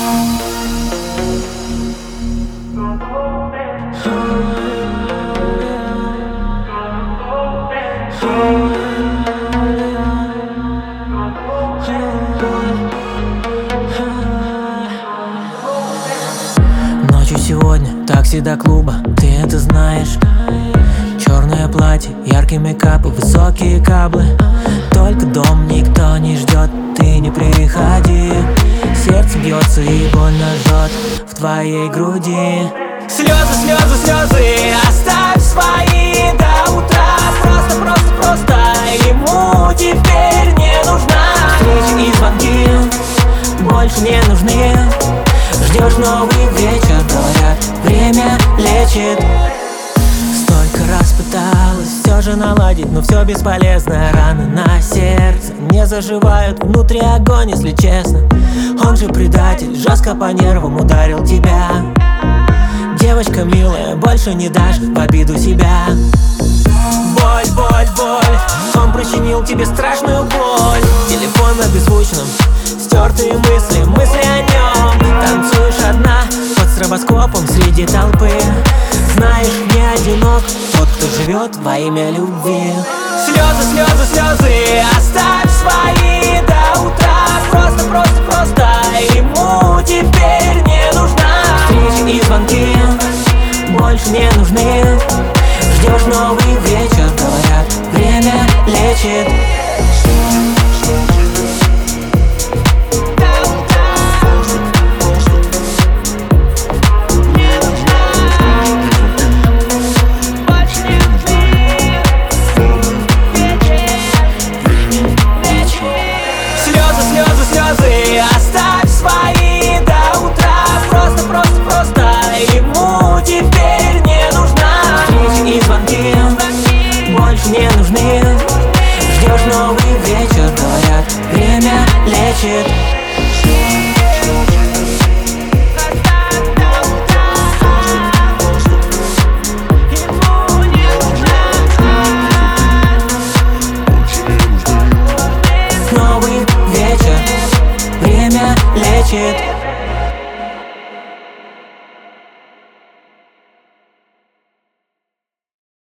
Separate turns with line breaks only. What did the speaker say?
Ночью сегодня, такси до клуба, ты это знаешь. Черное платье, яркий мейкап и высокие каблы. Только дом никто не ждет, ты не приходи. Сердце бьется и больно жжет в твоей груди. Слезы, слезы, слезы, оставь свои до утра. Просто ему теперь не нужна. Встречи и звонки больше не нужны. Ждешь новый вечер, говорят, время лечит. Столько раз пыталась все же наладить, но все бесполезно. Раны на сердце не заживают, внутри огонь, если честно. Он же предатель, жестко по нервам ударил тебя. Девочка милая, больше не дашь в обиду себя. Боль, боль, боль, он причинил тебе страшную боль. Телефон на беззвучном, стертые мысли, мысли о нем. Танцуешь одна под стробоскопом среди толпы. Знаешь, не одинок тот, кто живет во имя любви. Слезы, слезы, слезы, оставь свои до утра. Просто ему теперь не нужна. Встречи и звонки больше не нужны. Ждешь новый вечер, говорят, время лечит. Оставь свои до утра. Просто ему теперь не нужна. Встречи и звонки больше не нужны. Ждешь новый вечер, говорят, время лечит. Новый вечер, время лечит.